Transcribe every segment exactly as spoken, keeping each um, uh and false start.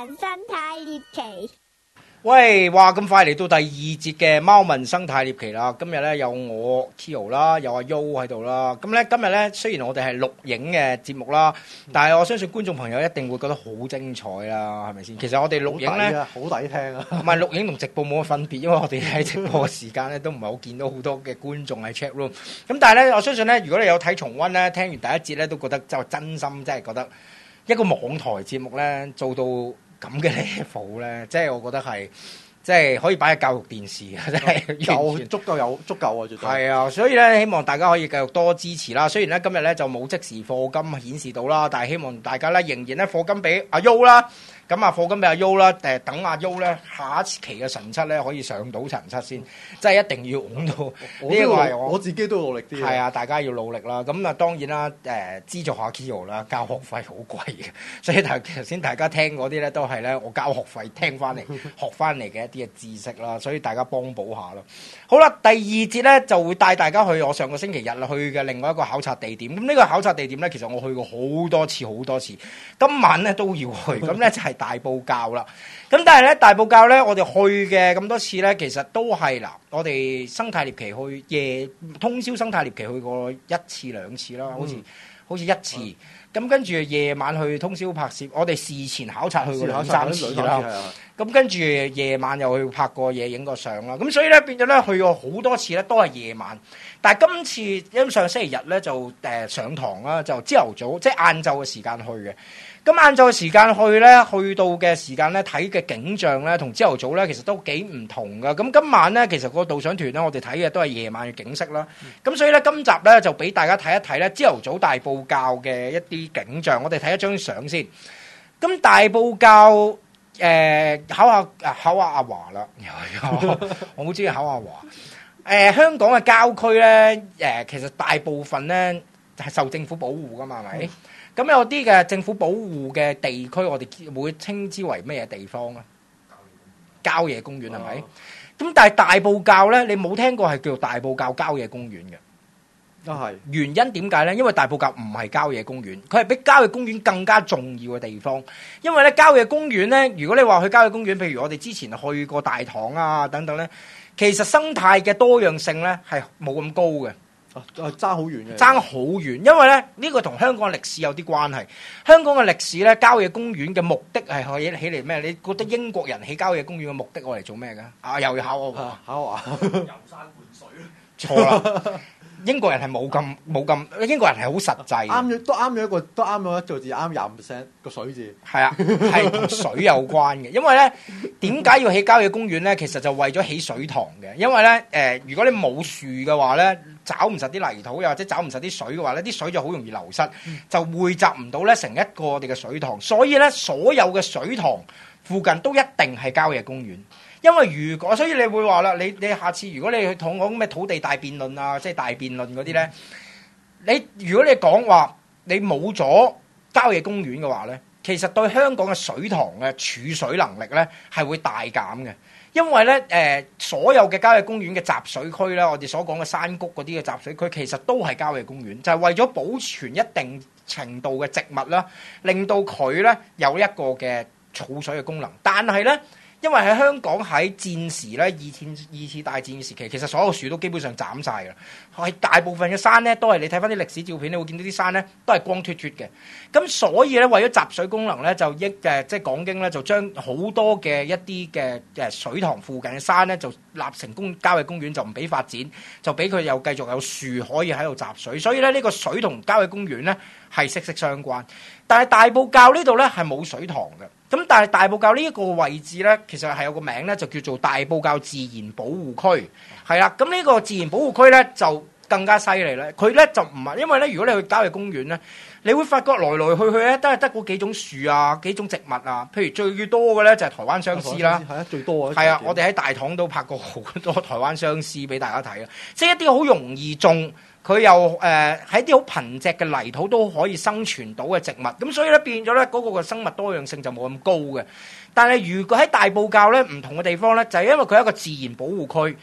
民生態獵奇。 喂，哇！咁快嚟到第二節嘅貓民生態獵奇啦。今日咧有我 Kyo 啦，有阿 Yo 喺度啦。咁咧今日咧雖然我哋係錄影嘅節目啦，但係我相信觀眾朋友一定會覺得好精彩啦，係咪先？其實我哋錄影咧好抵聽啊！ 唔係錄影同直播冇乜分別，因為我哋喺直播嘅時間咧都唔係好見到好多嘅觀眾喺 chat room。咁但係咧，我相信咧，如果你有睇重溫咧，聽完第一節咧，都覺得就真心真係覺得一個網台節目咧做到咁嘅 level 咧，即係我覺得係，即係可以擺喺教育電視嘅，真係夠足夠有足夠啊！絕對係啊，所以咧希望大家可以繼續多支持啦。雖然咧今日咧就冇即時課金顯示到啦，但係希望大家咧仍然咧課金俾阿 Yo 啦。咁啊課金俾阿 Yo 啦，誒等阿 Yo 咧下一期嘅神七咧可以上到神七先，即係一定要拱到呢個係我我自己都要努力啲。 係啊，大家要努力啦。咁啊當然啦，誒資助下 Kyo 啦，交學費好貴嘅，所以頭先大家聽嗰啲咧都係咧我交學費聽翻嚟學翻嚟嘅一啲嘅知識啦，所以大家幫補下咯。好啦，第二節咧就會帶大家去我上個星期日去嘅另外一個考察地點。咁呢個考察地點咧，其實我去過好多次好多次，今晚咧都要去。咁咧就係大埔滘啦。咁但係咧大埔滘咧，我哋去嘅咁多次咧，其實都係嗱，我哋生態獵奇去夜通宵生態獵奇去過一次兩次啦，好似、嗯、好似一次。咁、嗯、跟住夜晚去通宵拍攝，我哋事前考察去過兩三次啦。咁跟住夜晚又去拍過嘢、影過相啦。咁所以咧變咗咧去過好多次咧，都係夜晚。但係今次因為上星期日咧就誒上堂啦，就朝頭早即係晏晝嘅時間去嘅。咁晏晝嘅時間去咧，去到嘅時間咧睇嘅景象咧，同朝頭早咧其實都幾唔同噶。咁今晚咧，其實個導賞團咧，我哋睇嘅都係夜晚嘅景色啦。咁、嗯、所以咧，今集咧就俾大家睇一睇咧，朝頭早大埔滘嘅一啲景象。我哋睇一張相先。咁大埔滘誒考下考下阿華啦，我好中意考阿華。誒、呃、香港嘅郊區咧，誒、呃、其實大部分咧係受政府保護噶嘛，係咪？嗯咁有啲嘅政府保護嘅地區，我哋會稱之為咩地方啊？郊野公園係咪？咁、哦、但係大埔滘咧，你冇聽過係叫做大埔滘郊野公園嘅？ 都係原因點解咧？因為大埔滘唔係郊野公園，佢係比郊野公園更加重要嘅地方。因為咧郊野公園咧，如果你話去郊野公園，譬如我哋之前去過大棠啊等等咧，其實生態嘅多樣性咧係冇咁高嘅。 啊，爭好遠嘅， 爭好遠，因為咧呢、呢個同香港嘅歷史有啲關係。香港嘅歷史咧，郊野公園嘅目的係可以起嚟咩？你覺得英國人起郊野公園嘅目的我嚟做咩㗎？啊，又要考我啊，考我啊， 遊山玩水錯啦！英國人係冇咁冇咁，英國人係好實際。 啱咗都啱咗一個，都啱咗一個字，啱廿五 percent 個水字。 係啊，係同水有關嘅。因為咧，點解要起郊野公園咧？其實就為咗起水塘嘅。因為咧，誒、呃，如果你冇樹嘅話咧，找唔實啲泥土，又或者找唔實啲水嘅話咧，啲水就好容易流失，就匯集唔到咧成一個我哋嘅水塘。所以咧，所有嘅水塘附近都一定係郊野公園。因為如果，所以你會話啦，你你下次如果你去同我講咩土地大辯論啊，即係大辯論嗰啲咧，你如果你講話你冇咗郊野公園嘅話咧，其實對香港嘅水塘嘅儲水能力咧係會大減嘅。因為咧誒、呃，所有嘅郊野公園嘅集水區咧，我哋所講嘅山谷嗰啲嘅集水區，其實都係郊野公園，就係、是、為咗保存一定程度嘅植物啦，令到佢咧有一個嘅儲水嘅功能，但係咧。因為喺香港喺戰時咧，二戰二次大戰時期，其實所有樹都基本上斬晒㗎。係大部分嘅山咧，都係你睇翻啲歷史照片，你會見到啲山咧都係光脫脫嘅。咁所以咧，為咗集水功能咧，就益誒即係講經咧，就將好多嘅一啲嘅誒水塘附近嘅山咧，就立成公郊野公園，就唔俾發展，就俾佢又繼續有樹可以喺度集水。所以咧，呢個水同郊野公園咧係息息相關。但係大埔滘呢度咧係冇水塘嘅。咁但係大埔滘呢一個位置咧，其實係有個名咧，就叫做大埔滘自然保護區，係啦。咁呢個自然保護區咧就更加犀利咧。佢咧就唔係，因為咧如果你去郊野公園咧，你會發覺來來去去咧都係得嗰幾種樹啊、幾種植物啊。譬如最多嘅咧就係台灣相思啦， 係啊，最多啊。 係啊，我哋喺大棠都拍過好多台灣相思俾大家睇啊，即係一啲好容易種。佢又誒喺啲好貧瘠嘅泥土都可以生存到嘅植物，咁所以咧變咗咧嗰個嘅生物多樣性就冇咁高嘅。但係如果喺大埔滘咧唔同嘅地方咧，就係因為佢係一個自然保護區，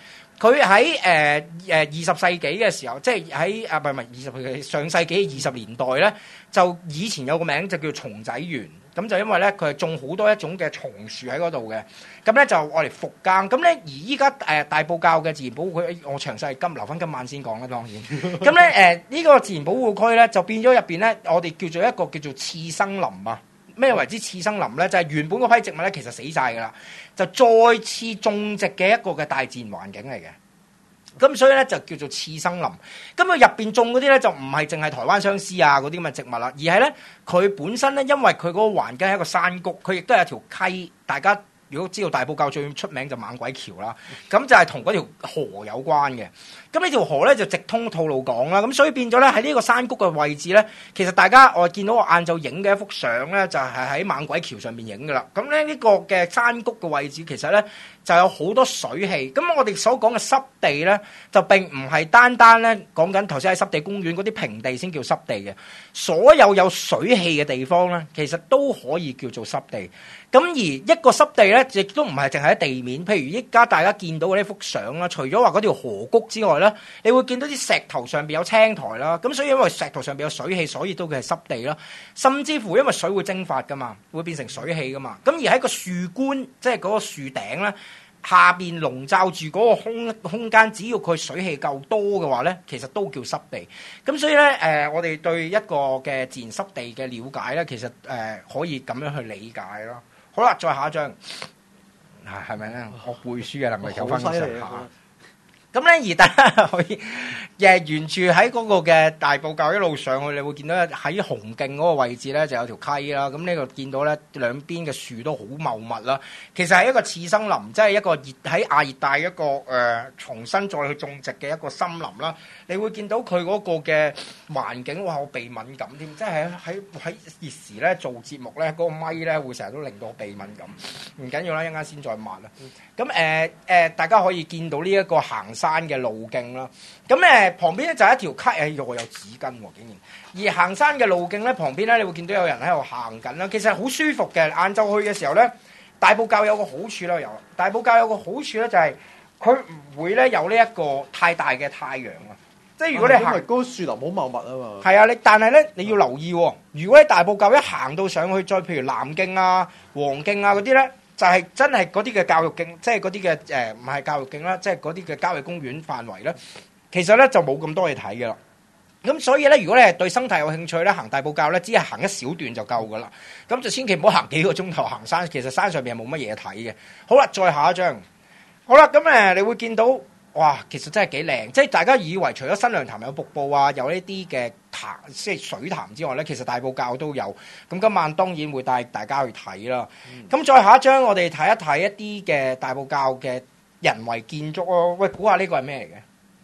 佢喺誒誒二十世紀嘅時候，即係喺啊唔係唔係二十世紀上世紀二十年代咧，就以前有個名就叫松仔園。咁就因為咧，佢係種好多一種嘅松樹喺嗰度嘅，咁咧就愛嚟復耕。咁咧而依家誒大埔滘嘅自然保護區，我詳細今留翻今晚先講啦，當然。咁咧誒呢個自然保護區咧，就變咗入邊咧，我哋叫做一個叫做次生林啊。咩為之次生林咧？就係、是、原本嗰批植物咧，其實死晒㗎啦，就再次種植嘅一個嘅大自然環境嚟嘅。咁所以咧就叫做次生林。咁佢入邊種嗰啲咧就唔係淨係台灣相思啊嗰啲咁嘅植物啦，而係咧佢本身咧因為佢嗰個環境係一個山谷，佢亦都係一條溪。大家如果知道大埔滘最出名就猛鬼橋啦，咁就係同嗰條河有關嘅。咁呢條河咧就直通吐露港啦，咁所以變咗咧喺呢個山谷嘅位置咧，其實大家我見到我晏晝影嘅一幅相咧，就係喺猛鬼橋上面影噶啦。咁咧呢個嘅山谷嘅位置其實咧就有好多水氣。咁我哋所講嘅濕地咧，就並唔係單單咧講緊頭先喺濕地公園嗰啲平地先叫濕地嘅，所有有水氣嘅地方咧，其實都可以叫做濕地。咁而一個濕地咧，亦都唔係淨係喺地面。譬如依家大家見到嘅呢幅相啦，除咗話嗰條河谷之外咧，你會見到啲石頭上邊有青苔啦。咁所以因為石頭上邊有水氣，所以都叫係濕地啦。甚至乎因為水會蒸發噶嘛，會變成水氣噶嘛。咁而喺個樹冠，即係嗰個樹頂咧，下邊籠罩住嗰個空空間，只要佢水氣夠多嘅話咧，其實都叫濕地。咁所以咧，誒、呃，我哋對一個嘅自然濕地嘅了解咧，其實誒、呃、可以咁樣去理解咯。好啦，再下一張，係係咪咧？我背書嘅能力有翻咁上下。咁咧，而大家可以誒沿住喺嗰個嘅大埔滘一路上去，你會見到喺紅徑嗰個位置咧就有條溪啦。咁呢個見到咧兩邊嘅樹都好茂密啦。其實係一個次生林，即係一個熱喺亞熱帶一個誒、呃、重新再去種植嘅一個森林啦。你會見到佢嗰個嘅環境，哇！我鼻敏感添，即係喺喺熱時咧做節目咧，嗰、那個咪咧會成日都令到我鼻敏感。唔緊要啦，一陣間先再抹啦。咁誒誒，大家可以見到呢一個行山嘅路徑啦。咁誒、呃、旁邊咧就係一條溪，誒又有紙巾喎，竟然。而行山嘅路徑咧，旁邊咧你會見到有人喺度行緊啦。其實好舒服嘅。晏晝去嘅時候咧，大埔滘有個好處啦，有大埔滘有個好處咧，就係佢唔會咧有呢一個太大嘅太陽啊。即係如果你行，因為嗰個樹林好茂密啊嘛。係啊，你但係咧你要留意喎。如果喺大埔滘一行到上去，再譬如南徑啊、黃徑啊嗰啲咧，就係、是、真係嗰啲嘅教育徑，即係嗰啲嘅誒唔係教育徑啦，即係嗰啲嘅郊野公園範圍咧，其實咧就冇咁多嘢睇嘅啦。咁所以咧，如果你係對生態有興趣咧，行大埔滘咧，只係行一小段就夠噶啦。咁就千祈唔好行幾個鐘頭行山，其實山上邊係冇乜嘢睇嘅。好啦，再下一張。好啦，咁誒，你會見到。哇，其實真係幾靚，即係大家以為除咗新娘潭有瀑布啊，有呢啲嘅潭，即係水潭之外咧，其實大埔滘都有。咁今晚當然會帶大家去睇啦。咁、嗯、再下一張，我哋睇一睇一啲嘅大埔滘嘅人為建築咯。喂，估下呢個係咩嚟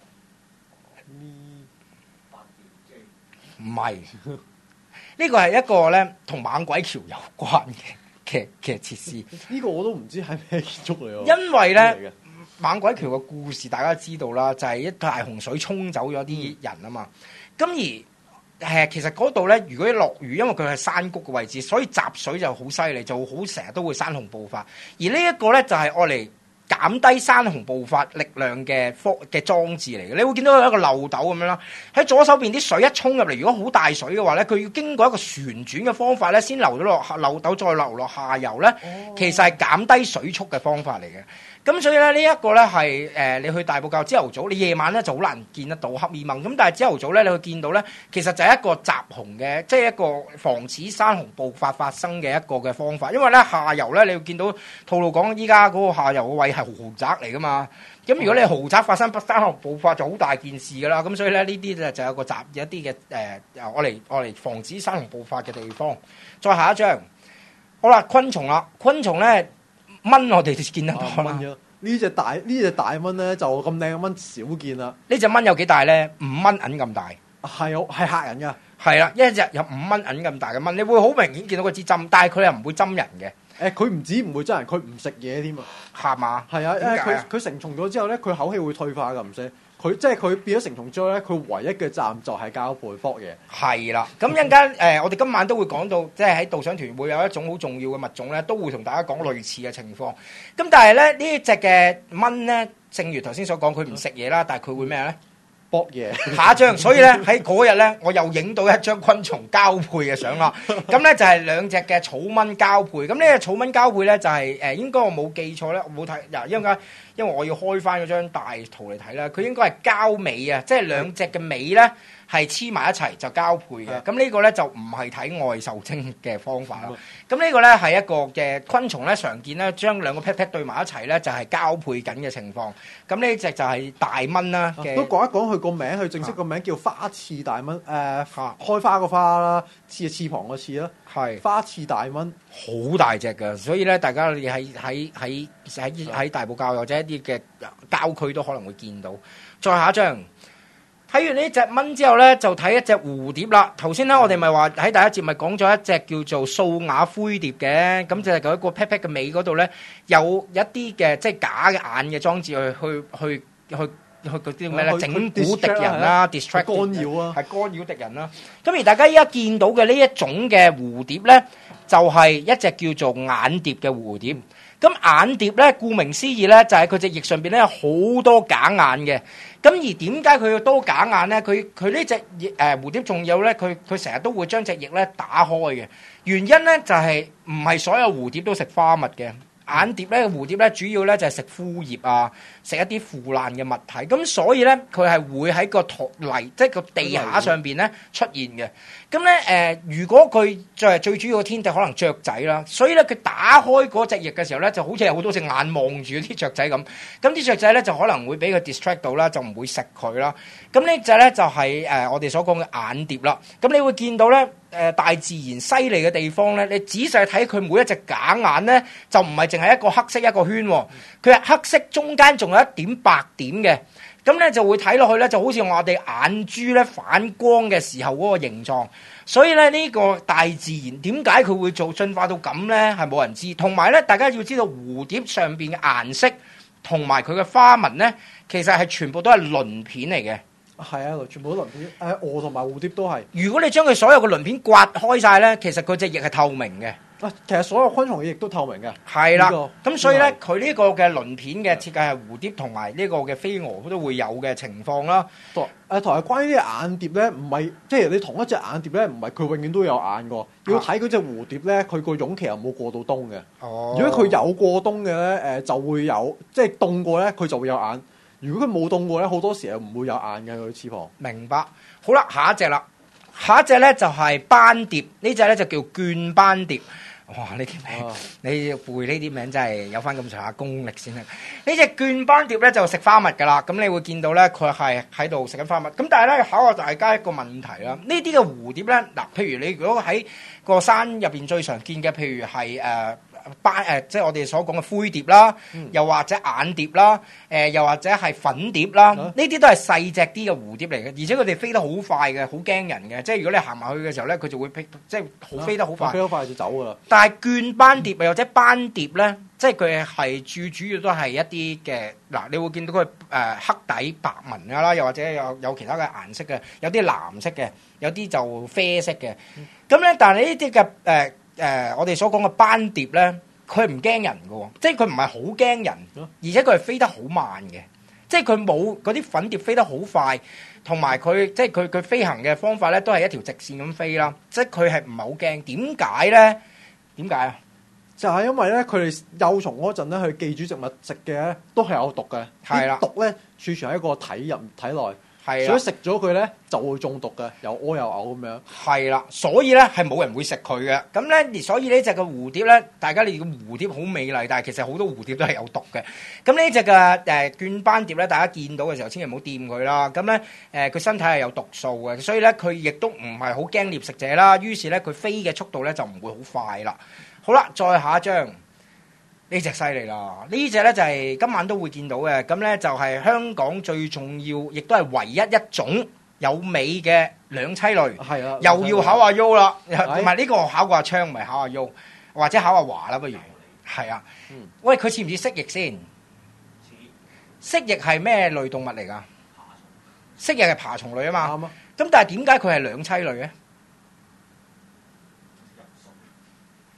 嘅？唔係，呢個係一個咧同猛鬼橋有關嘅嘅嘅設施。 呢個我都唔知係咩建築嚟喎。 因為咧。猛鬼橋嘅故事大家都知道啦，就係、是、一大洪水沖走咗啲人啊嘛。咁、嗯、而誒其實嗰度咧，如果一落雨，因為佢係山谷嘅位置，所以集水就好犀利，就好成日都會山洪暴發。而呢一個咧就係愛嚟減低山洪暴發力量嘅科嘅裝置嚟嘅。你會見到有一個漏斗咁樣啦，喺左手邊啲水一衝入嚟，如果好大水嘅話咧，佢要經過一個旋轉嘅方法咧，先流咗落漏斗，再流落下游咧，哦、其實係減低水速嘅方法嚟嘅。咁所以咧，呢一個咧係誒，你去大埔滘朝頭早，你夜晚咧就好難見得到黑咪蒙。咁但係朝頭早咧，你會見到咧，其實就係一個集洪嘅，即係一個防止山洪暴發發生嘅一個嘅方法。因為咧下游咧，你會見到吐露港依家嗰個下游嘅位係豪宅嚟噶嘛。咁如果你豪宅發生山洪暴發就好大件事噶啦。咁所以咧呢啲咧就有個集一啲嘅誒，我嚟我嚟防止山洪暴發嘅地方。再下一張，好啦，昆蟲啦，昆蟲咧。蚊我哋見得多啦， 呢隻大呢隻大蚊咧就咁靚嘅蚊少見啦。 呢隻蚊有幾大咧？五蚊銀咁大， 係係嚇人噶。 係啦，一隻有五蚊銀咁大嘅蚊，你會好明顯見到佢支針，但係佢又唔會針人嘅。 誒，佢唔止唔會針人，佢唔食嘢添啊。係嘛？ 係啊，因為佢佢成蟲咗之後咧，佢口氣會退化噶，唔使。佢即係佢變咗成蟲之後咧，佢唯一嘅責任就係交配科嘢。係啦，咁一陣間誒，我哋今晚都會講到，即係喺導賞團會有一種好重要嘅物種咧，都會同大家講類似嘅情況。咁但係咧呢一隻嘅蚊咧， 正如頭先所講，佢唔食嘢啦，但係佢會咩咧？ 搏嘢。 下一張，所以咧喺嗰日咧，我又影到一張昆蟲交配嘅相啦。咁咧就係兩隻嘅草蚊交配。咁呢隻草蚊交配咧就係、是、誒，應該我冇記錯咧，我冇睇嗱，因為因為我要開翻嗰張大圖嚟睇啦。佢應該係交尾啊，即係兩隻嘅尾咧係黐埋一齊就交配嘅。咁呢個咧就唔係體外受精嘅方法啦。咁呢個咧係一個嘅昆蟲咧常見咧，將兩個 pat pat 對埋一齊咧就係交配緊嘅情況。咁呢隻就係大蚊啦嘅。 都講一講佢個名，佢正式個名叫花翅大蚊，誒、呃、開花個花啦，翅翅膀個翅啦，係花翅大蚊， 好大隻㗎，所以咧大家你喺喺喺喺喺大埔滘或者一啲嘅郊區都可能會見到。再下一張。睇完呢隻蚊之後咧，就睇一隻蝴蝶啦。頭先咧，我哋咪話喺第一節咪講咗一隻叫做素雅灰蝶嘅，咁就係嗰個 pat pat 嘅尾嗰度咧，有一啲嘅即係假嘅眼嘅裝置去去去去去嗰啲咩咧，整蠱敵人啦 ，distract 干擾啊， 係干擾敵人啦。咁而大家依家見到嘅呢一種嘅蝴蝶咧，就係一隻叫做眼蝶嘅蝴蝶。咁眼蝶咧，顧名思義咧，就係佢隻翼上邊咧有好多假眼嘅。咁而點解佢要多假眼咧？佢佢呢隻誒蝴蝶仲有咧，佢佢成日都會將隻翼咧打開嘅。原因咧就係唔係所有蝴蝶都食花蜜嘅。眼蝶咧，蝴蝶咧，主要咧就係食枯葉啊，食一啲腐爛嘅物體。咁所以咧，佢係會喺個土泥，即係個地下上邊咧出現嘅。咁咧誒，如果佢就係最主要嘅天敵，可能雀仔啦。所以咧，佢打開嗰隻翼嘅時候咧，就好似有好多隻眼望住啲雀仔咁。咁啲雀仔咧就可能會俾佢 distract 到啦，就唔會食佢啦。咁呢隻咧就係誒我哋所講嘅眼蝶啦。咁你會見到咧。誒大自然犀利嘅地方咧，你仔細睇佢每一隻假眼咧，就唔係淨係一個黑色一個圈喎，佢係黑色中間仲有一點白點嘅，咁咧就會睇落去咧就好似我哋眼珠咧反光嘅時候嗰個形狀，所以咧呢個大自然點解佢會做進化到咁咧，係冇人知。同埋咧，大家要知道蝴蝶上邊嘅顏色同埋佢嘅花紋咧，其實係全部都係鱗片嚟嘅。 係啊，全部都鱗片。誒蛾同埋蝴蝶都係。 如果你將佢所有嘅鱗片刮開晒咧，其實佢隻翼係透明嘅。 啊，其實所有昆蟲嘅翼都透明嘅。 係啦，咁、這個、所以咧，佢呢個嘅鱗片嘅設計係蝴蝶同埋呢個嘅飛蛾都會有嘅情況啦。誒、啊，同埋關於啲眼蝶咧，唔係即係你同一隻眼蝶咧，唔係佢永遠都有眼㗎。要睇嗰隻蝴蝶咧，佢個蛹期有冇過到冬嘅。哦。如果佢有過冬嘅咧，誒就會有，即係凍過咧，佢就會有眼。如果佢冇凍過咧，好多時係唔會有眼嘅佢翅膀。 明白。好啦，下一隻啦，下一隻咧就係斑蝶，呢隻咧就叫絹斑蝶。哇！呢啲名、啊、你要背呢啲名真係有翻咁上下功力先得。呢隻絹斑蝶咧就食花蜜噶啦，咁你會見到咧佢係喺度食緊花蜜。咁但係咧考下大家一個問題啦，呢啲嘅蝴蝶咧嗱，譬如你如果喺個山入邊最常見嘅，譬如係誒。呃斑誒，即係我哋所講嘅灰蝶啦，嗯、又或者眼蝶啦，誒、呃，又或者係粉蝶啦，呢啲、啊、都係細隻啲嘅蝴蝶嚟嘅，而且佢哋飛得好快嘅，好驚人嘅。即係如果你行埋去嘅時候咧，佢就會即係好飛得好快， 飛得快就走噶啦。 但係絹斑蝶或者斑蝶咧，即係佢係最主要都係一啲嘅嗱，你會見到佢誒、呃、黑底白紋噶啦，又或者有有其他嘅顏色嘅，有啲藍色嘅，有啲就啡色嘅。咁咧、嗯，但係呢啲嘅誒。呃誒、呃，我哋所講嘅斑蝶咧，佢唔驚人嘅喎，即係佢唔係好驚人，而且佢係飛得好慢嘅，即係佢冇嗰啲粉蝶飛得好快，同埋佢即係佢佢飛行嘅方法咧，都係一條直線咁飛啦，即係佢係唔係好驚？點解咧？點解啊？ 就係因為咧，佢哋幼蟲嗰陣咧，佢寄主植物食嘅咧，都係有毒嘅， 係啦， 毒咧儲存喺個體入體內。 係， 所以食咗佢咧就會中毒嘅，又屙又嘔咁樣。係啦，所以咧係冇人會食佢嘅。咁咧，所以呢隻嘅蝴蝶咧，大家你個蝴蝶好美麗，但係其實好多蝴蝶都係有毒嘅。咁呢隻嘅誒絹斑蝶咧，大家見到嘅時候千祈唔好掂佢啦。咁咧誒，佢身體係有毒素嘅，所以咧佢亦都唔係好驚獵食者啦。於是咧佢飛嘅速度咧就唔會好快啦。好啦，再下一張。呢隻犀利啦！呢隻咧就係今晚都會見到嘅，咁咧就係香港最重要，亦都係唯一一種有尾嘅兩棲類。係啊，又要考下 U 啦，同埋呢個考過阿昌，唔係考下 U，或者考下華啦，不如係啊。嗯、喂，佢似唔似蜥蜴先？蜥蜴係咩類動物嚟㗎？蜥蜴係爬蟲類啊嘛。啱啊。咁但係點解佢係兩棲類咧？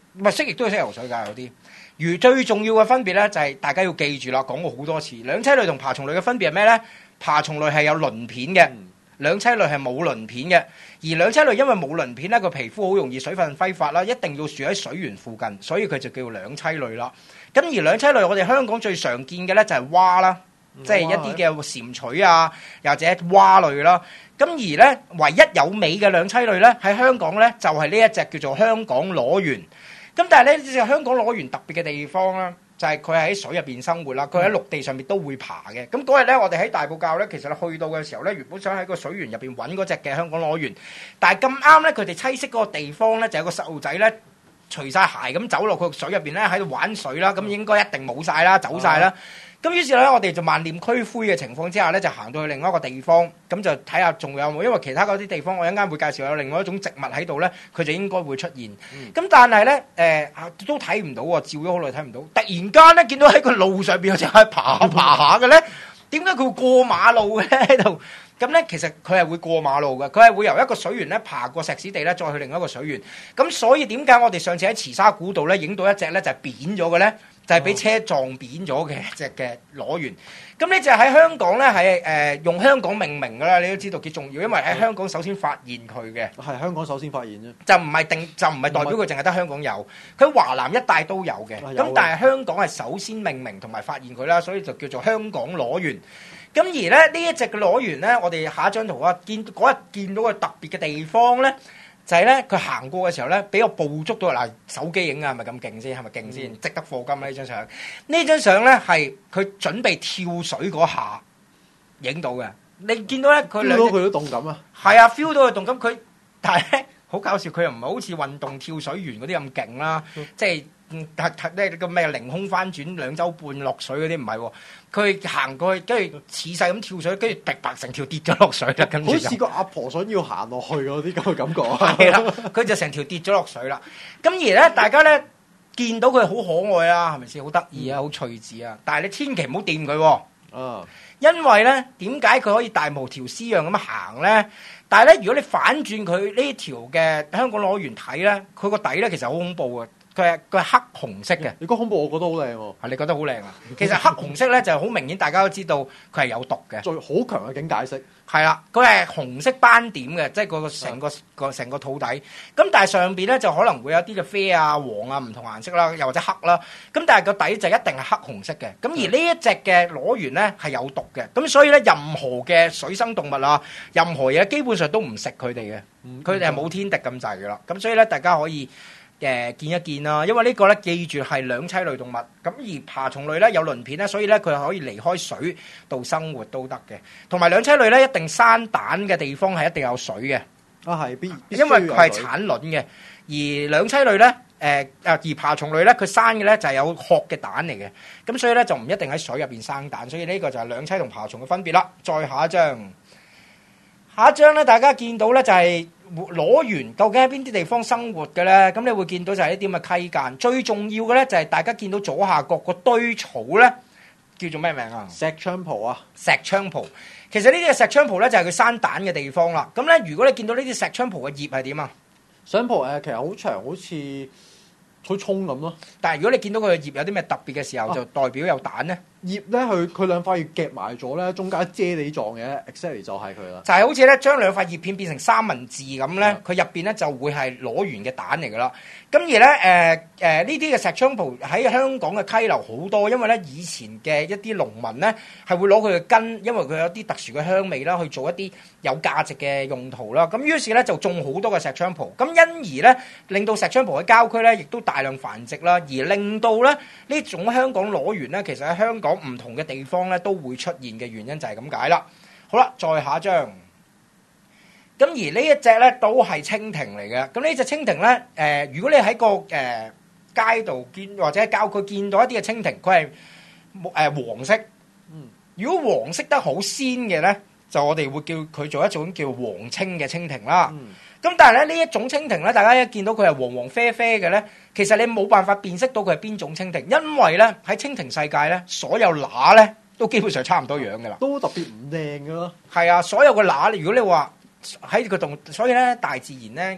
唔係蜥蜴都係識游水㗎有啲。而最重要嘅分別咧就係大家要記住啦，講過好多次，兩棲類同爬蟲類嘅分別係咩咧？爬蟲類係有鱗片嘅。嗯兩棲類係冇鱗片嘅，而兩棲類因為冇鱗片咧，個皮膚好容易水分揮發啦，一定要住喺水源附近，所以佢就叫兩棲類啦。咁而兩棲類我哋香港最常見嘅咧就係蛙啦，嗯、即係一啲嘅蟾蜍啊，或者蛙類啦。咁而咧唯一有尾嘅兩棲類咧喺香港咧就係呢一隻叫做香港裸螈。咁但係咧呢隻香港裸螈特別嘅地方啦。就係佢喺水入邊生活啦，佢喺陸地上面都會爬嘅。咁嗰日咧，我哋喺大埔滘咧，其實去到嘅時候咧，原本想喺個水源入邊揾嗰隻嘅香港裸螈，但係咁啱咧，佢哋棲息嗰個地方咧，就有個細路仔咧，除晒鞋咁走落佢水入邊咧，喺度玩水啦。咁應該一定冇晒啦，走晒啦。咁於是咧，我哋就萬念俱灰嘅情況之下咧，就行到去另外一個地方，咁就睇下仲有冇，因為其他嗰啲地方我一陣間會介紹有另外一種植物喺度咧，佢就應該會出現。咁、嗯、但係咧，誒、呃、都睇唔到喎，照咗好耐睇唔到。突然間咧，見到喺個路上邊有隻喺爬下爬下嘅咧，點解佢會過馬路嘅喺度？咁咧，其實佢係會過馬路嘅，佢係會由一個水源咧爬過石屎地咧，再去另一個水源。咁所以點解我哋上次喺慈沙古道咧影到一隻咧就係扁咗嘅咧？就係、是、俾車撞扁咗嘅隻嘅裸螈。咁呢隻喺香港咧係誒用香港命名㗎啦，你都知道幾重要，因為喺香港首先發現佢嘅。係香港首先發現啫。就唔係定就唔係代表佢淨係得香港有，佢華南一帶都有嘅。咁但係香港係首先命名同埋發現佢啦，所以就叫做香港裸螈。咁而咧呢一隻嘅裸螈咧，我哋下一張圖啊，見嗰日見到個特別嘅地方咧。就係咧，佢行過嘅時候咧，俾我捕捉到嗱，手機影啊，係咪咁勁先？係咪勁先？值得課金呢張相？呢張相咧係佢準備跳水嗰下影到嘅。你見到咧，佢 feel 到佢都動感啊！係啊 ，feel 到佢動感。佢但係咧好搞笑，佢又唔係好似運動跳水員嗰啲咁勁啦，嗯、即係嗯，咧個咩凌空翻轉兩周半落水嗰啲唔係喎。佢行過去，跟住似勢咁跳水，跟住白白成條跌咗落水啦。跟住好似個阿婆想要行落去嗰啲咁嘅感覺。係啦，佢就成條跌咗落水啦。咁而咧，大家咧見到佢好可愛啊，係咪先？好得意啊，好趣致啊！但係你千祈唔好掂佢喎。啊，因為咧點解佢可以大無條絲樣咁行咧？但係咧，如果你反轉佢呢條嘅香港裸螈睇咧，佢個底咧其實好恐怖嘅。佢係佢係黑紅色嘅，你講恐怖，我覺得好靚喎。係你覺得好靚啊？其實黑紅色咧就係好明顯，大家都知道佢係有毒嘅，最好強嘅警戒色。係啦，佢係紅色斑點嘅，即係個成個個成個肚底。咁但係上邊咧就可能會有啲嘅啡啊、黃啊唔同顏色啦，又或者黑啦。咁但係個底就一定係黑紅色嘅。咁而呢一隻嘅裸螈咧係有毒嘅。咁所以咧任何嘅水生動物啊，任何嘢基本上都唔食佢哋嘅。佢哋係冇天敵咁滯噶啦。咁所以咧大家可以。誒見一見啦，因為呢個咧記住係兩棲類動物，咁而爬蟲類咧有鱗片咧，所以咧佢可以離開水度生活都得嘅。同埋兩棲類咧一定生蛋嘅地方係一定有水嘅。啊係，必因為佢係產卵嘅。而兩棲類咧，誒、呃、啊而爬蟲類咧，佢生嘅咧就係有殼嘅蛋嚟嘅。咁所以咧就唔一定喺水入邊生蛋，所以呢個就係兩棲同爬蟲嘅分別啦。再下一張，下一張咧大家見到咧就係、是。裸螈究竟喺邊啲地方生活嘅咧？咁你會見到就係一啲咁嘅溪澗。最重要嘅咧就係大家見到左下角個堆草咧，叫做咩名啊？石菖蒲啊！石菖蒲。其實呢啲嘅石菖蒲咧就係佢生蛋嘅地方啦。咁咧，如果你見到呢啲石菖蒲嘅葉係點啊？石菖蒲誒，其實好長，好似好葱咁咯。但係如果你見到佢嘅葉有啲咩特別嘅時候，啊、就代表有蛋咧。葉咧，佢佢兩塊葉夾埋咗咧，中間啫喱狀嘅 exactly 就係佢啦。就係好似咧，將兩塊葉片變成三文治咁咧，佢入邊咧就會係裸螈嘅蛋嚟噶啦。咁而咧，誒誒呢啲嘅石菖蒲喺香港嘅溪流好多，因為咧以前嘅一啲農民咧係會攞佢嘅根，因為佢有啲特殊嘅香味啦，去做一啲有價值嘅用途啦。咁於是咧就種好多嘅石菖蒲，咁因而咧令到石菖蒲喺郊區咧亦都大量繁殖啦，而令到咧呢種香港裸螈咧，其實喺香港唔同嘅地方咧都會出現嘅原因就係咁解啦。好啦，再下一張。咁而呢一隻咧都係蜻蜓嚟嘅。咁呢隻蜻蜓咧，誒、呃，如果你喺個誒、呃、街度見或者喺郊區見到一啲嘅蜻蜓，佢係誒黃色。嗯。如果黃色得好鮮嘅咧，就我哋會叫佢做一種叫黃青嘅蜻蜓啦。嗯。咁但係咧呢一種蜻蜓咧，大家一見到佢係黃黃啡啡嘅咧，其實你冇辦法辨識到佢係邊種蜻蜓，因為咧喺蜻蜓世界咧，所有乸咧都基本上差唔多樣嘅啦，都特別唔靚嘅咯。係啊，所有嘅乸，如果你話喺個動，所以咧大自然咧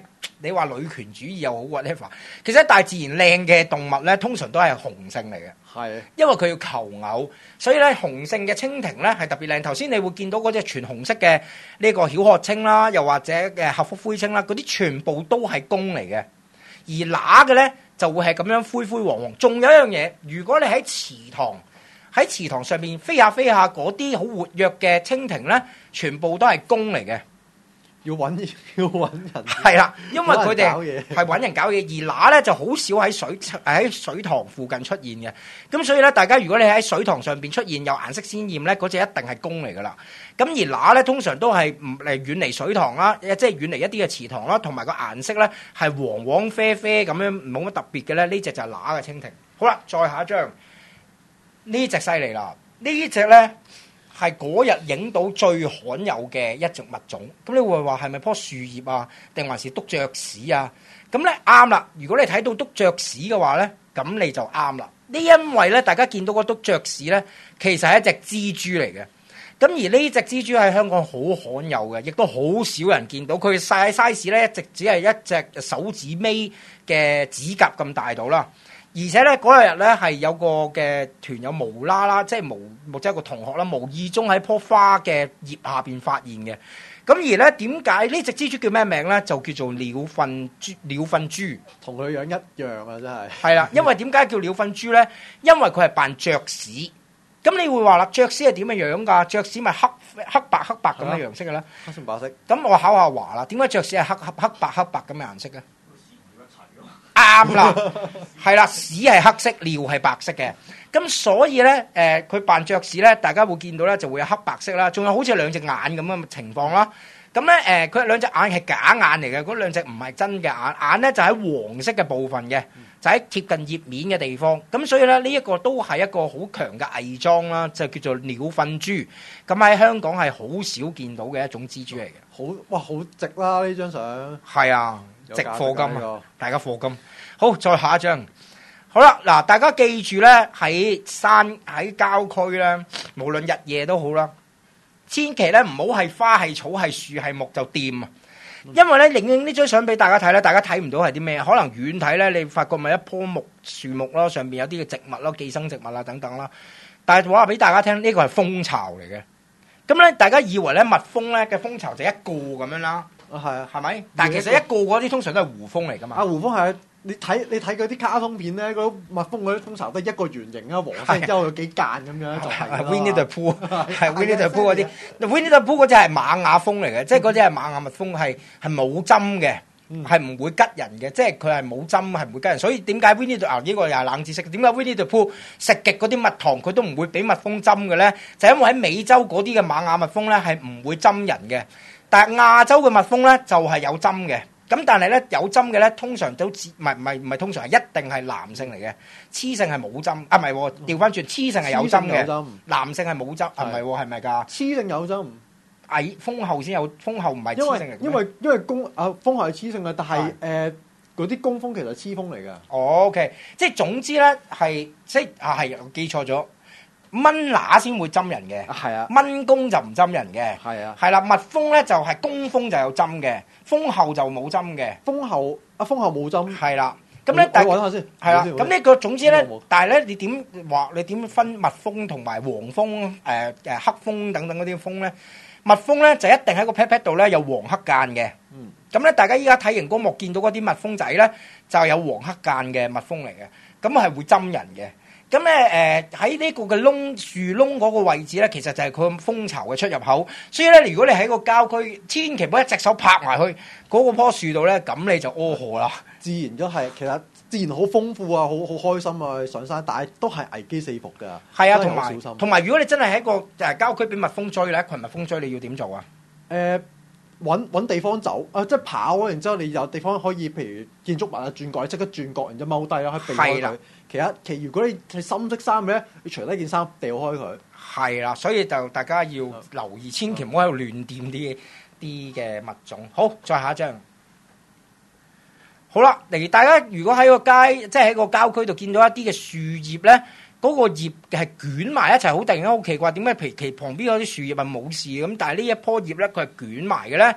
你話女權主義又好 whatever， 其實喺大自然靚嘅動物咧，通常都係雄性嚟嘅。 係， 因為佢要求偶，所以咧雄性嘅蜻蜓咧係特別靚。頭先你會見到嗰隻全紅色嘅呢個曉褐青啦，又或者嘅褐腹灰青啦，嗰啲全部都係公嚟嘅。而乸嘅咧就會係咁樣灰灰黃黃。仲有一樣嘢，如果你喺池塘喺池塘上面飛下飛下，嗰啲好活躍嘅蜻蜓咧，全部都係公嚟嘅。 要揾要揾人， 係啦，因為佢哋嘢係揾人搞嘢，而乸咧就好少喺水喺水塘附近出現嘅。咁所以咧，大家如果你喺水塘上邊出現有顏色鮮豔咧，嗰隻一定係公嚟噶啦。咁而乸咧通常都係唔嚟遠離水塘啦，即係遠離一啲嘅池塘啦，同埋個顏色咧係黃黃啡啡咁樣，冇乜特別嘅咧。呢隻就係乸嘅蜻蜓。好啦，再下一張，呢隻犀利啦，呢隻咧。係嗰日影到最罕有嘅一種物種，咁你會話係咪棵樹葉啊，定還是篤雀屎啊？咁咧啱啦，如果你睇到篤雀屎嘅話咧，咁你就啱啦。呢因為咧，大家見到個篤雀屎咧，其實係一隻蜘蛛嚟嘅。咁而呢隻蜘蛛喺香港好罕有嘅，亦都好少人見到。佢細 size 咧，一直只係一隻手指尾嘅指甲咁大到啦。而且咧嗰日咧係有個嘅團友無啦啦，即係無或者一個同學啦，無意中喺棵花嘅葉下邊發現嘅。咁而咧點解呢隻蜘蛛叫咩名咧？就叫做鳥糞蛛。鳥糞蛛同佢樣一樣啊！真係係啦，因為點解叫鳥糞蛛咧？因為佢係扮雀屎。咁你會話啦，雀屎係點嘅樣㗎？雀屎咪黑黑白黑白咁嘅樣色嘅咧？ 黑色白色。 咁我考下華啦，點解雀屎係黑黑黑白黑白咁嘅顏色嘅？啱啦，係啦，屎係黑色，尿係白色嘅。咁所以咧，誒佢扮雀屎咧，大家會見到咧就會有黑白色啦，仲有好似兩隻眼咁嘅情況啦。咁咧誒，佢兩隻眼係假眼嚟嘅，嗰兩隻唔係真嘅眼，眼咧就喺黃色嘅部分嘅，就喺貼近葉面嘅地方。咁所以咧，呢一個都係一個好強嘅偽裝啦，就叫做鳥糞蛛。咁喺香港係好少見到嘅一種蜘蛛嚟嘅。 好哇，好值啦呢張相。 係啊。值貨金啊！ 這個、 大家貨金。好，再下一張。好啦，嗱，大家記住咧，喺山喺郊區咧，無論日夜都好啦，千祈咧唔好係花係草係樹係木就掂啊！因為咧，影影呢張相俾大家睇咧，大家睇唔到係啲咩？可能遠睇咧，你發覺咪一棵木樹木咯，上邊有啲嘅植物咯，寄生植物啦等等啦。但係話俾大家聽，呢個係蜂巢嚟嘅。咁咧，大家以為咧蜜蜂咧嘅蜂巢就一個咁樣啦。 啊，係啊， 係咪？但係其實一個嗰啲通常都係胡蜂嚟噶嘛。 啊，胡蜂係你睇你睇嗰啲卡通片咧，嗰啲蜜蜂嗰啲蜂巢都係一個圓形啊，黃色之後有幾間咁樣就係啦。 Winnie the Pooh 係 Winnie the Pooh 嗰啲，Winnie the Pooh 嗰隻係瑪雅蜂嚟嘅，即係嗰隻係瑪雅蜜蜂，係係冇針嘅，係唔會吉人嘅，即係佢係冇針係唔會吉人。所以點解 Winnie the 啊呢個又係冷知識？點解 Winnie the Pooh 食極嗰啲蜜糖佢都唔會俾蜜蜂針嘅咧？就因為喺美洲嗰啲嘅瑪雅蜜蜂咧係唔會針人嘅。但係亞洲嘅蜜蜂咧就係有針嘅，咁但係咧有針嘅咧通常都唔係唔係唔係通常係一定係男性嚟嘅，雌性係冇針啊，唔係喎，調翻轉雌性係有針嘅，男性係冇針，係咪喎？係咪㗎？ 雌性有針， 矮蜂后先有，蜂后唔係雌性嚟嘅。 因為因為公啊蜂后係雌性嘅，但係誒嗰啲工蜂其實係雌蜂嚟㗎。 哦 ，OK，即係總之咧係即係啊係我記錯咗。蚊乸先會針人嘅， 係啊， 蚊公就唔針人嘅， 係啊， 係啦，蜜蜂咧就係工蜂就有針嘅，蜂后就冇針嘅， 蜂后啊蜂后冇針， 係啦，咁咧但係我揾下先， 係啦，咁呢個總之咧，但係咧你點話你點分蜜蜂同埋黃蜂誒誒黑蜂等等嗰啲蜂咧？蜜蜂咧就一定喺個 pat pat 度咧有黃黑間嘅，嗯，咁咧大家依家睇熒光幕見到嗰啲蜜蜂仔咧就有黃黑間嘅蜜蜂嚟嘅，咁係會針人嘅。咁咧誒喺呢個嘅窿樹窿嗰個位置咧，其實就係佢蜂巢嘅出入口。所以咧，如果你喺個郊區，千祈唔好一隻手拍埋去嗰個棵樹度咧，咁你就屙河啦。 自然都係，其實自然好豐富啊，好好開心啊，上山，但係都係危機四伏㗎。 係啊，同埋同埋，如果你真係喺個誒郊區俾蜜蜂追咧，一群蜜蜂追，你要點做啊？誒、 呃。揾揾地方走啊！即係跑啊！然之後你有地方可以，譬如建築物啊轉角，你即刻轉角，然之後踎低啦，可以避開佢。其他其如果你係深色衫嘅咧，你除低件衫掉開佢。係啦，所以就大家要留意，千祈唔好喺度亂掂啲啲嘅物種。好，再下一張。好啦，嚟大家如果喺個街，即係喺個郊區度見到一啲嘅樹葉咧。嗰個葉係捲埋一齊，好突然間好奇怪，點解皮其旁邊嗰啲樹葉係冇事咁，但係呢一棵葉咧佢係捲埋嘅咧？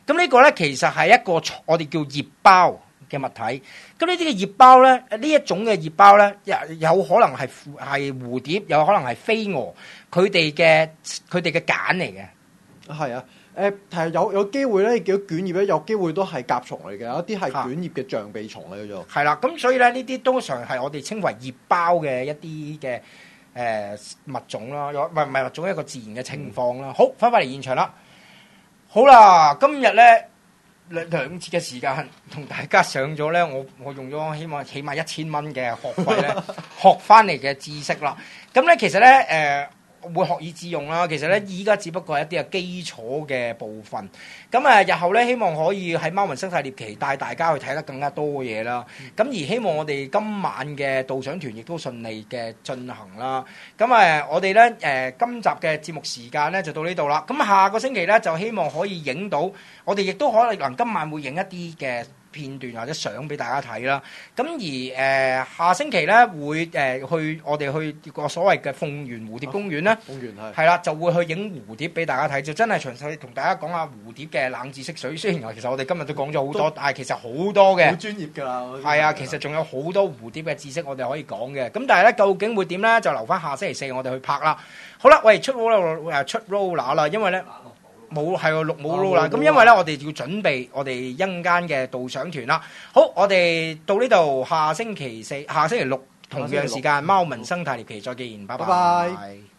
咁呢個咧其實係一個我哋叫葉包嘅物體。咁呢啲嘅葉包咧，呢一種嘅葉包咧，有有可能係係蝴蝶，有可能係飛蛾，佢哋嘅佢哋嘅繭嚟嘅。 係啊，誒係有有機會咧，叫捲葉咧，有機會都係甲蟲嚟嘅，有啲係捲葉嘅象鼻蟲嚟嘅啫。 係啦，咁所以咧呢啲通常係我哋稱為葉包嘅一啲嘅誒物種啦，有唔係唔係物種，一個自然嘅情況啦。好，翻返嚟現場啦。好啦，今日咧兩兩節嘅時間同大家上咗咧，我我用咗希望起碼一千蚊嘅學費咧，學翻嚟嘅知識啦。咁咧其實咧誒。呃會學以致用啦，其實咧依家只不過係一啲嘅基礎嘅部分。咁誒，日後咧希望可以喺貓文生態獵奇帶大家去睇得更加多嘅嘢啦。咁而希望我哋今晚嘅導賞團亦都順利嘅進行啦。咁誒，我哋咧誒今集嘅節目時間咧就到呢度啦。咁下個星期咧就希望可以影到，我哋亦都可能今晚會影一啲嘅片段或者相俾大家睇啦，咁而誒、呃、下星期咧會誒、呃、去我哋去個所謂嘅鳳園蝴蝶公園咧， 鳳園係係啦，就會去影蝴蝶俾大家睇，就真係詳細同大家講下蝴蝶嘅冷知識水。雖然其實我哋今日都講咗好多，但係其實好多嘅， 好專業㗎啦。 係啊，其實仲有好多蝴蝶嘅知識我哋可以講嘅。咁但係咧，究竟會點咧？就留翻下星期四我哋去拍啦。好啦，喂，出 roller 出 roller 啦，因為咧。冇係喎，錄冇 roll 啦。咁因為咧，我哋要準備我哋一陣間嘅導賞團啦。好，我哋到呢度，下星期四、下星期六同樣時間，貓文生態獵奇再見，拜拜。 拜拜。